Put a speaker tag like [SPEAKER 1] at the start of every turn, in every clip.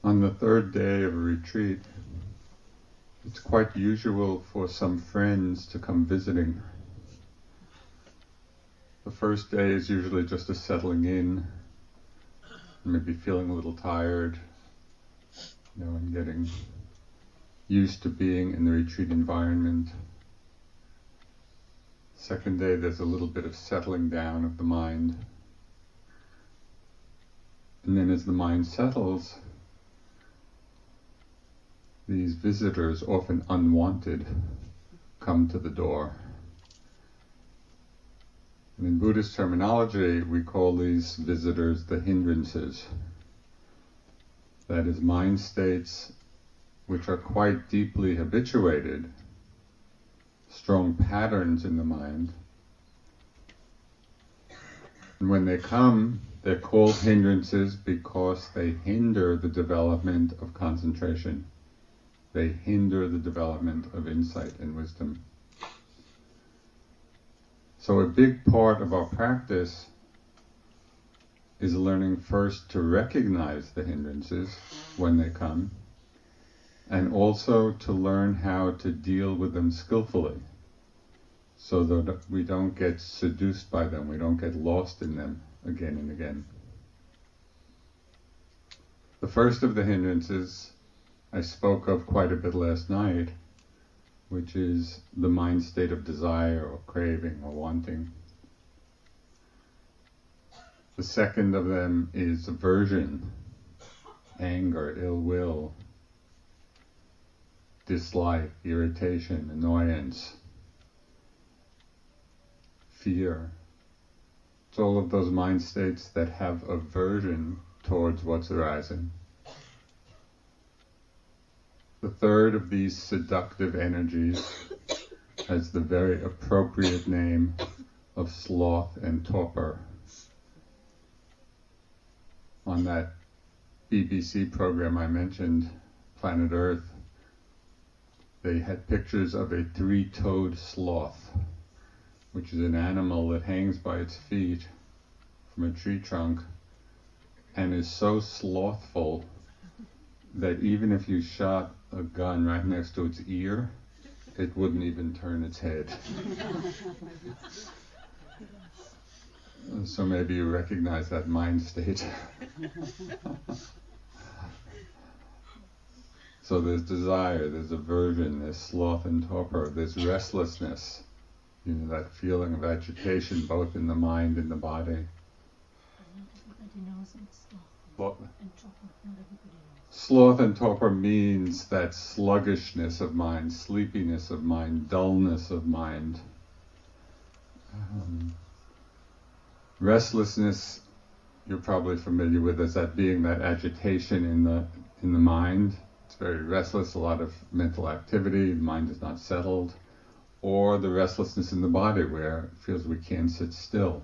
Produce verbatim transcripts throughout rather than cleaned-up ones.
[SPEAKER 1] On the third day of a retreat, it's quite usual for some friends to come visiting. The first day is usually just a settling in, maybe feeling a little tired, you know, and getting used to being in the retreat environment. Second day, there's a little bit of settling down of the mind. And then as the mind settles, these visitors, often unwanted, come to the door. And in Buddhist terminology, we call these visitors the hindrances. That is, mind states which are quite deeply habituated, strong patterns in the mind. And when they come, they're called hindrances because they hinder the development of concentration. They hinder the development of insight and wisdom. So a big part of our practice is learning first to recognize the hindrances when they come, and also to learn how to deal with them skillfully, so that we don't get seduced by them, we don't get lost in them again and again. The first of the hindrances I spoke of quite a bit last night, which is the mind state of desire or craving or wanting. The second of them is aversion, anger, ill will, dislike, irritation, annoyance, fear. It's all of those mind states that have aversion towards what's arising. The third of these seductive energies has the very appropriate name of sloth and torpor. On that B B C program I mentioned, Planet Earth, they had pictures of a three-toed sloth, which is an animal that hangs by its feet from a tree trunk and is so slothful that even if you shot a gun right next to its ear, it wouldn't even turn its head. So maybe you recognize that mind state. So there's desire, there's aversion, there's sloth and torpor, there's restlessness, you know, that feeling of agitation both in the mind and the body. What? Sloth and torpor means that sluggishness of mind, sleepiness of mind, dullness of mind. Um, restlessness, you're probably familiar with as that being that agitation in the in the mind. It's very restless, a lot of mental activity, the mind is not settled. Or the restlessness in the body where it feels we can't sit still.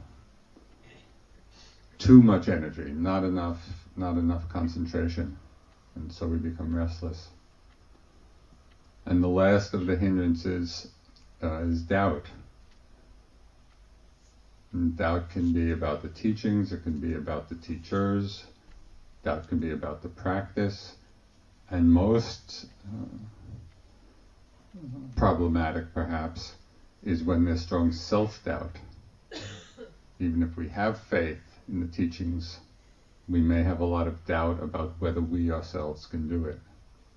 [SPEAKER 1] Too much energy, not enough, not enough concentration. And so we become restless. And the last of the hindrances uh, is doubt. And doubt can be about the teachings, it can be about the teachers, doubt can be about the practice, and most uh, problematic perhaps is when there's strong self-doubt. Even if we have faith in the teachings, we may have a lot of doubt about whether we ourselves can do it.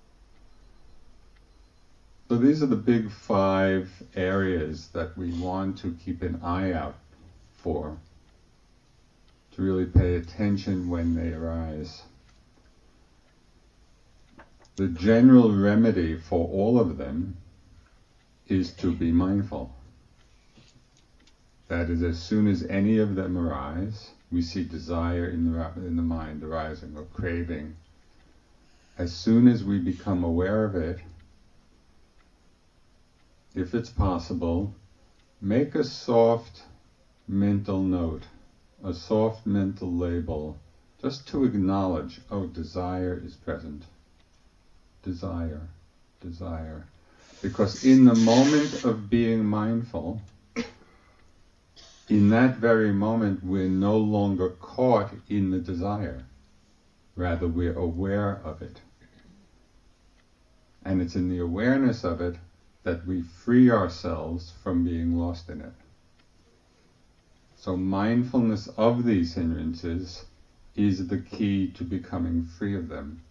[SPEAKER 1] So these are the big five areas that we want to keep an eye out for, to really pay attention when they arise. The general remedy for all of them is to be mindful. That is, as soon as any of them arise, we see desire in the, in the mind arising, or craving. As soon as we become aware of it, if it's possible, make a soft mental note, a soft mental label, just to acknowledge, oh, desire is present. Desire, desire. Because in the moment of being mindful, in that very moment, we're no longer caught in the desire. Rather, we're aware of it. And it's in the awareness of it that we free ourselves from being lost in it. So mindfulness of these hindrances is the key to becoming free of them.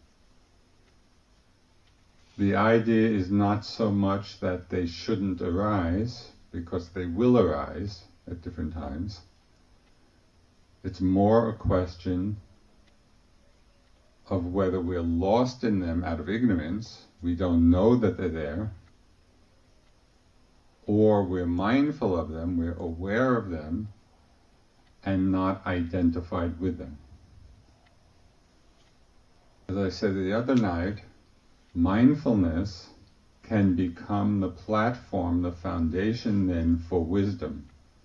[SPEAKER 1] The idea is not so much that they shouldn't arise, because they will arise at different times. It's more a question of whether we're lost in them out of ignorance, we don't know that they're there, or we're mindful of them, we're aware of them, and not identified with them. As I said the other night, mindfulness can become the platform, the foundation then for wisdom.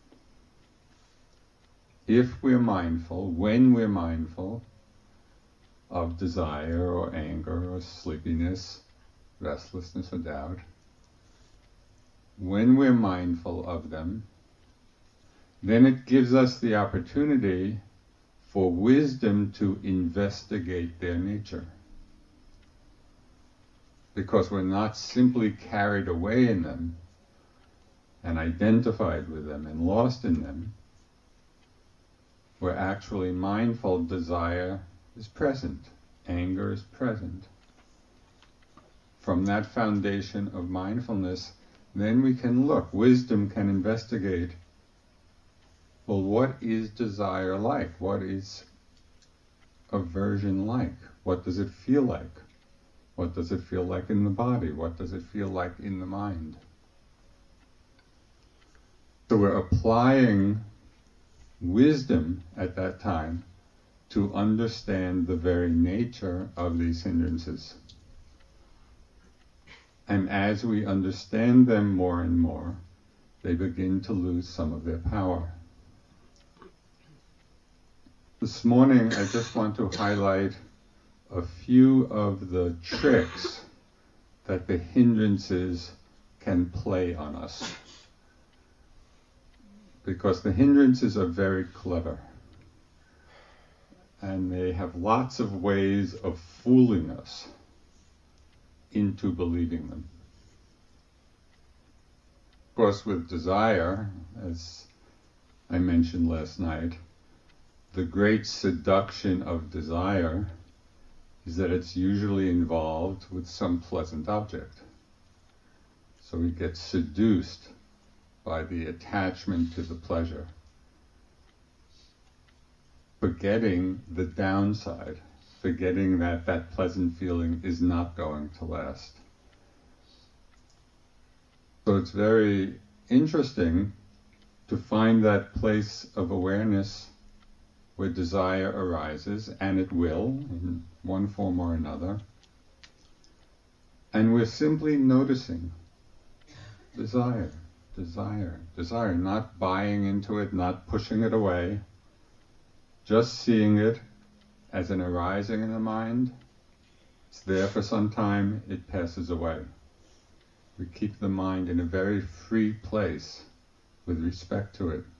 [SPEAKER 1] If we're mindful, when we're mindful of desire or anger or sleepiness, restlessness or doubt, when we're mindful of them, then it gives us the opportunity for wisdom to investigate their nature. Because we're not simply carried away in them and identified with them and lost in them, we're actually mindful. Desire is present, anger is present. From that foundation of mindfulness, then we can look, wisdom can investigate, well, what is desire like? What is aversion like? What does it feel like? What does it feel like in the body? What does it feel like in the mind? So we're applying wisdom at that time to understand the very nature of these hindrances. And as we understand them more and more, they begin to lose some of their power. This morning I just want to highlight a few of the tricks that the hindrances can play on us. Because the hindrances are very clever. And they have lots of ways of fooling us into believing them. Of course, with desire, as I mentioned last night, the great seduction of desire is that it's usually involved with some pleasant object. So we get seduced by the attachment to the pleasure, forgetting the downside, forgetting that that pleasant feeling is not going to last. So it's very interesting to find that place of awareness where desire arises, and it will, in one form or another, and we're simply noticing desire, desire, desire, not buying into it, not pushing it away, just seeing it as an arising in the mind. It's there for some time, it passes away. We keep the mind in a very free place with respect to it.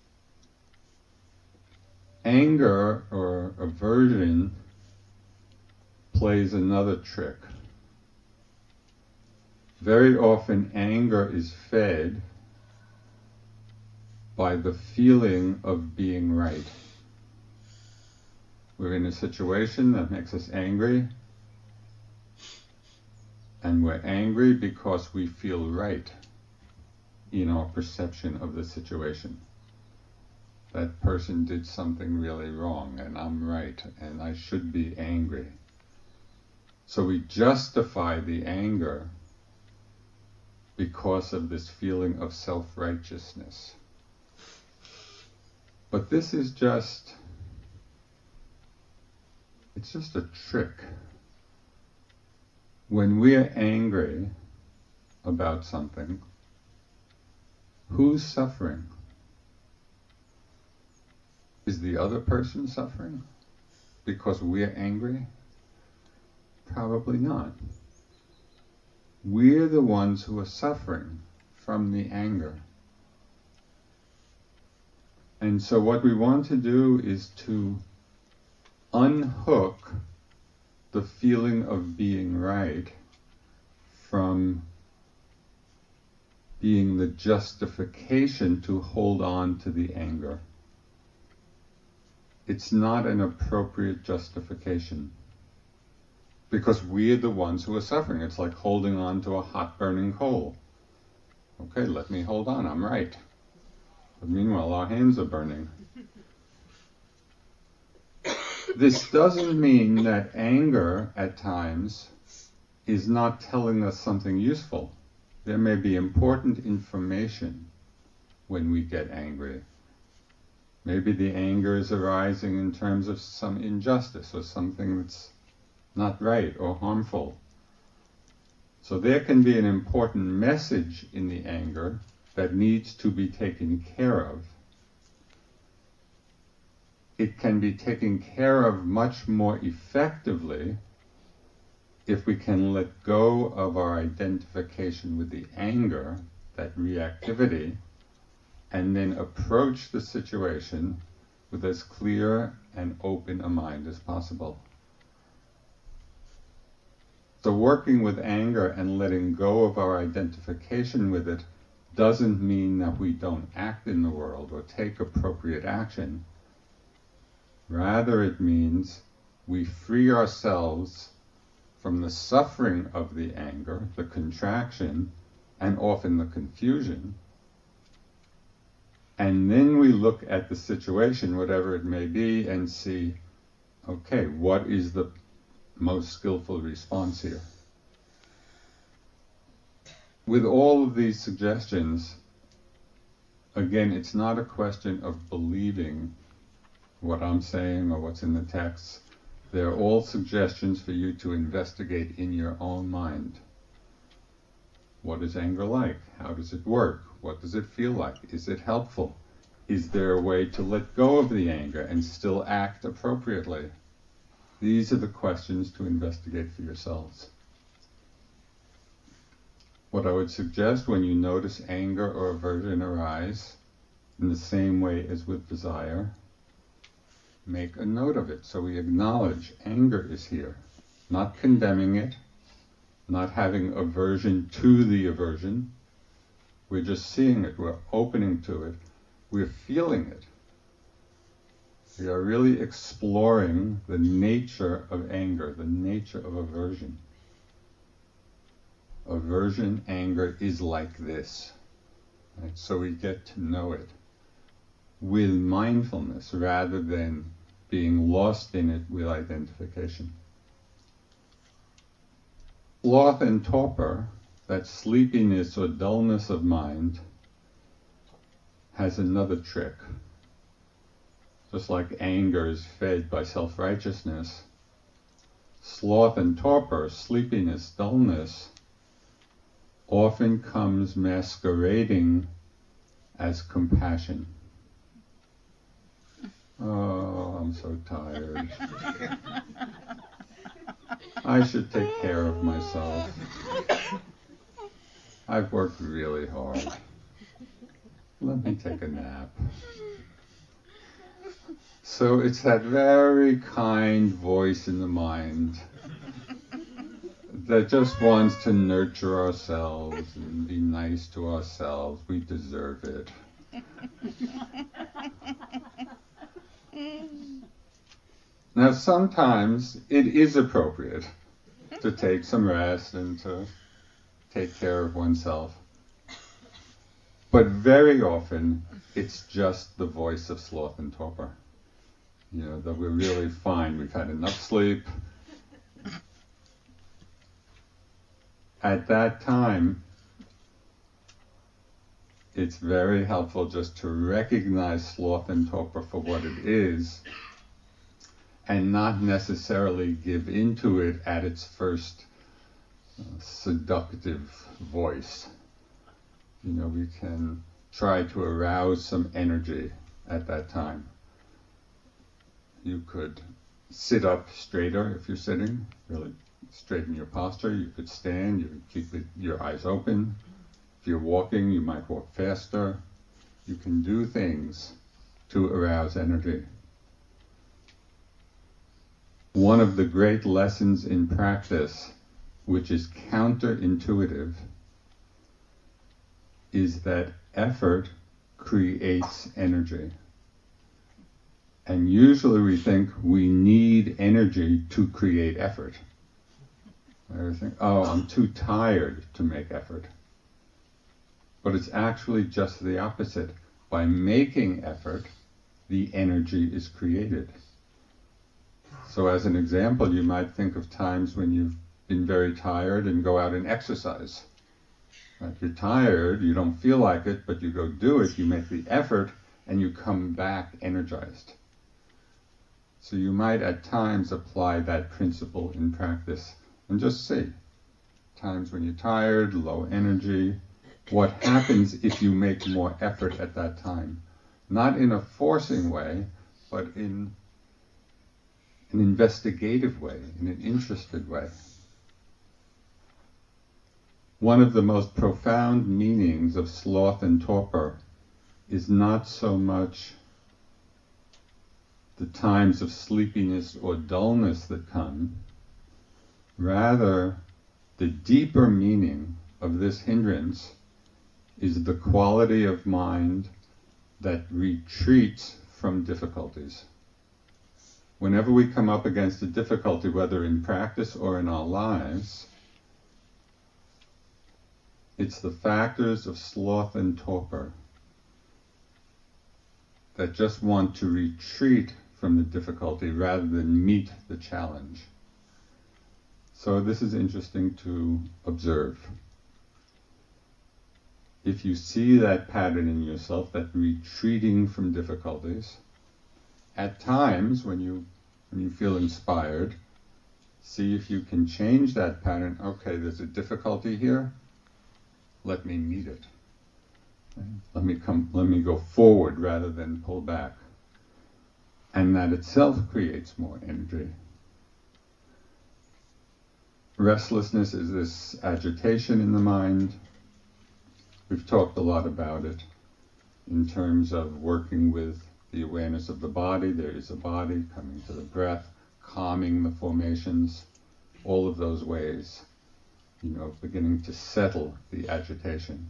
[SPEAKER 1] Anger or aversion plays another trick. Very often anger is fed by the feeling of being right. We're in a situation that makes us angry, and we're angry because we feel right in our perception of the situation. That person did something really wrong, and I'm right, and I should be angry. So we justify the anger because of this feeling of self-righteousness. But this is just, it's just a trick. When we're angry about something, who's suffering? Is the other person suffering because we're angry? Probably not. We're the ones who are suffering from the anger. And so what we want to do is to unhook the feeling of being right from being the justification to hold on to the anger. It's not an appropriate justification, because we're the ones who are suffering. It's like holding on to a hot burning coal. Okay, let me hold on, I'm right. But meanwhile, our hands are burning. This doesn't mean that anger at times is not telling us something useful. There may be important information when we get angry. Maybe the anger is arising in terms of some injustice or something that's not right or harmful. So there can be an important message in the anger that needs to be taken care of. It can be taken care of much more effectively if we can let go of our identification with the anger, that reactivity, and then approach the situation with as clear and open a mind as possible. So working with anger and letting go of our identification with it doesn't mean that we don't act in the world or take appropriate action. Rather, it means we free ourselves from the suffering of the anger, the contraction, and often the confusion. And then we look at the situation, whatever it may be, and see, okay, what is the most skillful response here? With all of these suggestions, again, it's not a question of believing what I'm saying or what's in the text. They're all suggestions for you to investigate in your own mind. What is anger like? How does it work? What does it feel like? Is it helpful? Is there a way to let go of the anger and still act appropriately? These are the questions to investigate for yourselves. What I would suggest when you notice anger or aversion arise, in the same way as with desire, make a note of it so we acknowledge anger is here, not condemning it, not having aversion to the aversion. We're just seeing it, we're opening to it, we're feeling it. We are really exploring the nature of anger, the nature of aversion. Aversion, anger is like this. Right? So we get to know it with mindfulness rather than being lost in it with identification. Sloth and torpor, that sleepiness or dullness of mind, has another trick. Just like anger is fed by self-righteousness, sloth and torpor, sleepiness, dullness, often comes masquerading as compassion. Oh, I'm so tired. I should take care of myself. I've worked really hard. Let me take a nap. So it's that very kind voice in the mind that just wants to nurture ourselves and be nice to ourselves. We deserve it. Now sometimes it is appropriate to take some rest and to take care of oneself. But very often it's just the voice of sloth and torpor. You know, that we're really fine, we've had enough sleep. At that time, it's very helpful just to recognize sloth and torpor for what it is and not necessarily give into it at its first uh, seductive voice. You know, we can try to arouse some energy at that time. You could sit up straighter if you're sitting, really straighten your posture. You could stand, you could keep it, your eyes open. If you're walking, you might walk faster. You can do things to arouse energy. One of the great lessons in practice, which is counterintuitive, is that effort creates energy. And usually we think we need energy to create effort. I think, oh, I'm too tired to make effort. But it's actually just the opposite. By making effort, the energy is created. So as an example, you might think of times when you've been very tired and go out and exercise. Right? You're tired, you don't feel like it, but you go do it, you make the effort, and you come back energized. So you might at times apply that principle in practice and just see. Times when you're tired, low energy, what happens if you make more effort at that time? Not in a forcing way, but in an investigative way, in an interested way. One of the most profound meanings of sloth and torpor is not so much the times of sleepiness or dullness that come, rather the deeper meaning of this hindrance is the quality of mind that retreats from difficulties. Whenever we come up against a difficulty, whether in practice or in our lives, it's the factors of sloth and torpor that just want to retreat from the difficulty rather than meet the challenge. So this is interesting to observe. If you see that pattern in yourself, that retreating from difficulties, at times when you when you feel inspired, see if you can change that pattern. Okay, there's a difficulty here. Let me meet it. Let me come. Let me go forward rather than pull back. And that itself creates more energy. Restlessness is this agitation in the mind. We've talked a lot about it in terms of working with the awareness of the body. There is a body, coming to the breath, calming the formations, all of those ways, you know, beginning to settle the agitation.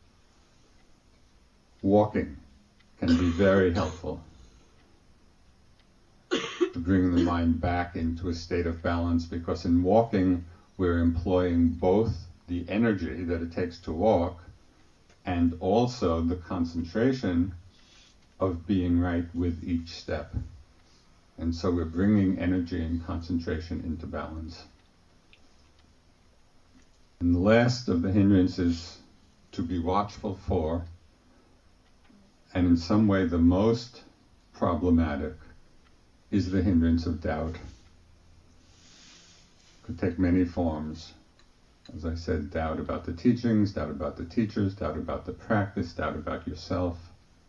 [SPEAKER 1] Walking can be very helpful to bring the mind back into a state of balance, because in walking we're employing both the energy that it takes to walk and also the concentration of being right with each step. And so we're bringing energy and concentration into balance. And the last of the hindrances to be watchful for, and in some way the most problematic, is the hindrance of doubt. It could take many forms. As I said, doubt about the teachings, doubt about the teachers, doubt about the practice, doubt about yourself.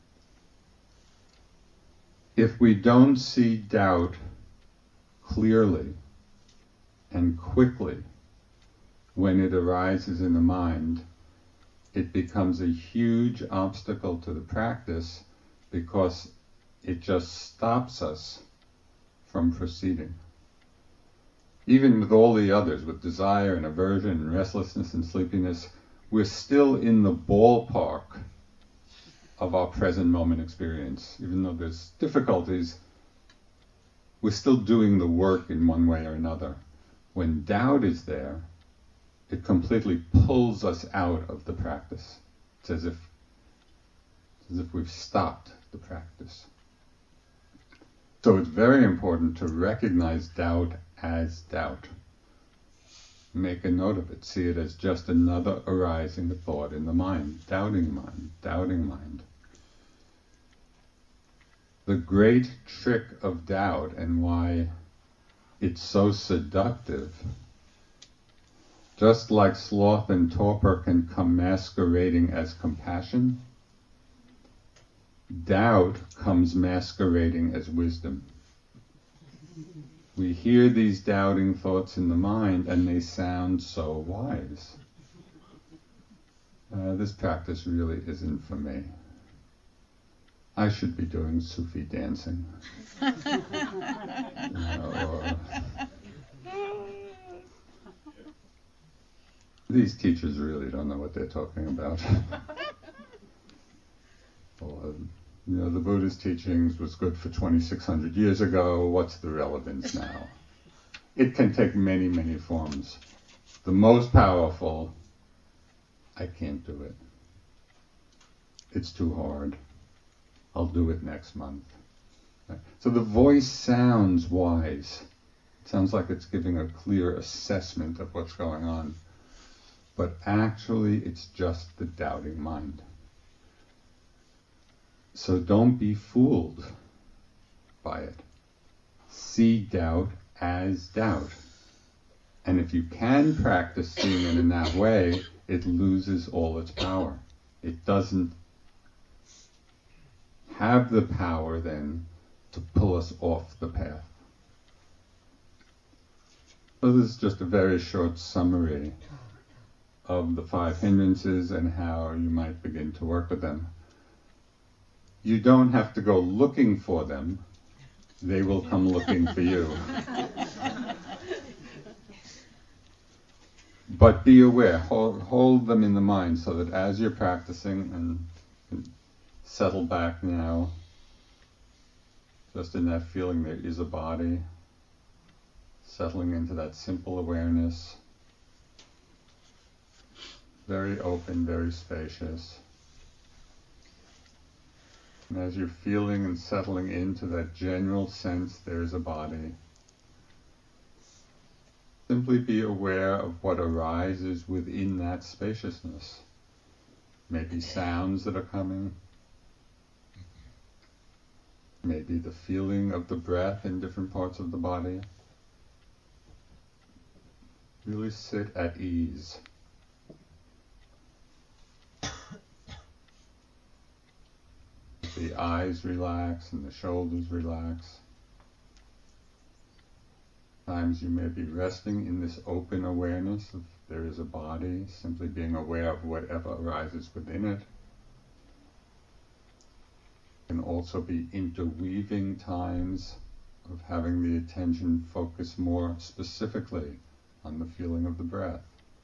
[SPEAKER 1] If we don't see doubt clearly and quickly when it arises in the mind, it becomes a huge obstacle to the practice, because it just stops us from proceeding. Even with all the others, with desire and aversion and restlessness and sleepiness, we're still in the ballpark of our present moment experience. Even though there's difficulties, we're still doing the work in one way or another. When doubt is there, it completely pulls us out of the practice. It's as if, it's as if we've stopped the practice. So it's very important to recognize doubt as doubt. Make a note of it. See it as just another arising thought in the mind. Doubting mind, doubting mind. The great trick of doubt, and why it's so seductive, just like sloth and torpor can come masquerading as compassion, doubt comes masquerading as wisdom. We hear these doubting thoughts in the mind and they sound so wise. Uh, this practice really isn't for me. I should be doing Sufi dancing. You know, or, these teachers really don't know what they're talking about. Or, you know, the Buddha's teachings was good for twenty-six hundred years ago. What's the relevance now? It can take many, many forms. The most powerful, I can't do it. It's too hard. I'll do it next month. Right? So the voice sounds wise. It sounds like it's giving a clear assessment of what's going on. But actually, it's just the doubting mind. So don't be fooled by it. See doubt as doubt. And if you can practice seeing it in that way, it loses all its power. It doesn't have the power then to pull us off the path. So this is just a very short summary of the five hindrances and how you might begin to work with them. You don't have to go looking for them. They will come looking for you. But be aware, hold, hold them in the mind so that as you're practicing, and, and settle back now, just in that feeling there is a body, settling into that simple awareness, very open, very spacious. And as you're feeling and settling into that general sense there is a body, simply be aware of what arises within that spaciousness. Maybe sounds that are coming, maybe the feeling of the breath in different parts of the body. Really sit at ease. The eyes relax and the shoulders relax. Times you may be resting in this open awareness of there is a body, simply being aware of whatever arises within it. Can also be interweaving times of having the attention focus more specifically on the feeling of the breath.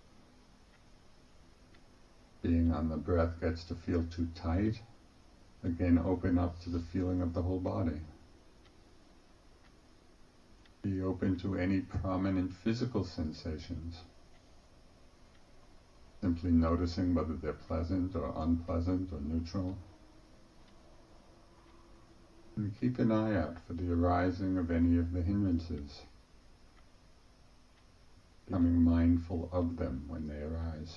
[SPEAKER 1] Being on the breath gets to feel too tight, again open up to the feeling of the whole body. Be open to any prominent physical sensations. Simply noticing whether they're pleasant or unpleasant or neutral. And keep an eye out for the arising of any of the hindrances. Becoming mindful of them when they arise.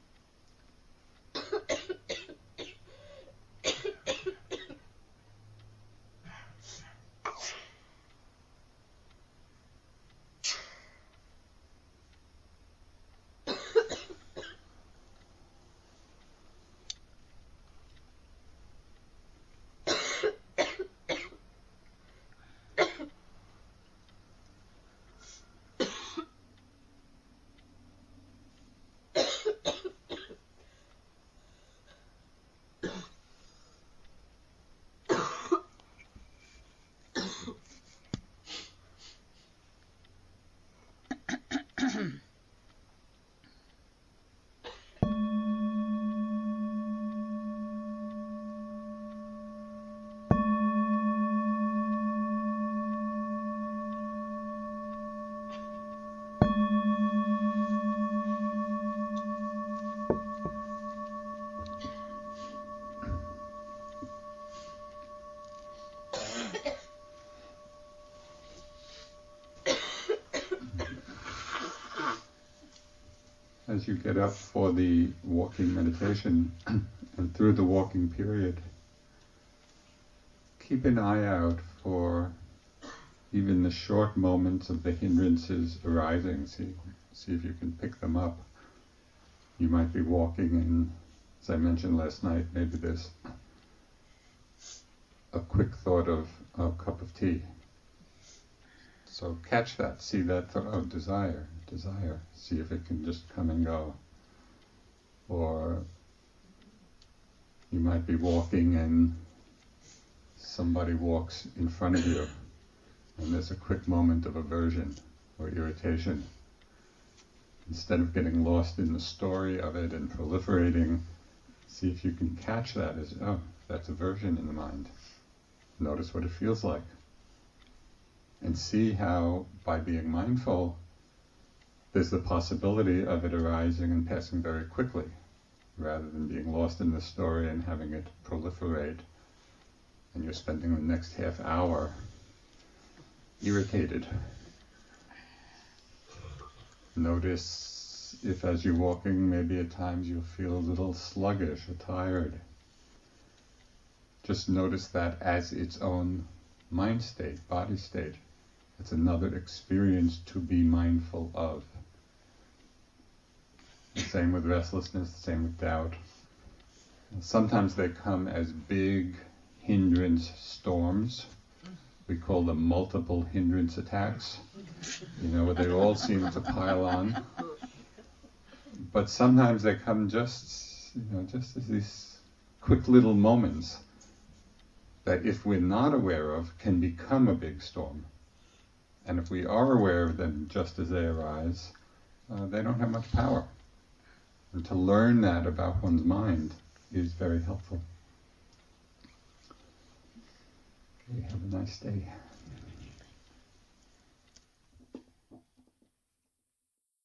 [SPEAKER 1] As you get up for the walking meditation and through the walking period, keep an eye out for even the short moments of the hindrances arising. See, see if you can pick them up. You might be walking and, as I mentioned last night, maybe there's a quick thought of a cup of tea. So catch that, see that thought of desire, desire, see if it can just come and go. Or you might be walking and somebody walks in front of you and there's a quick moment of aversion or irritation. Instead of getting lost in the story of it and proliferating, see if you can catch that as, oh, that's aversion in the mind. Notice what it feels like. And see how, by being mindful, there's the possibility of it arising and passing very quickly, rather than being lost in the story and having it proliferate, and you're spending the next half hour irritated. Notice if as you're walking, maybe at times you'll feel a little sluggish or tired. Just notice that as its own mind state, body state. It's another experience to be mindful of. The same with restlessness, the same with doubt. Sometimes they come as big hindrance storms. We call them multiple hindrance attacks, you know, where they all seem to pile on. But sometimes they come just, you know, just as these quick little moments that if we're not aware of, can become a big storm. And if we are aware of them just as they arise, uh, they don't have much power. And to learn that about one's mind is very helpful. Okay, have a nice day.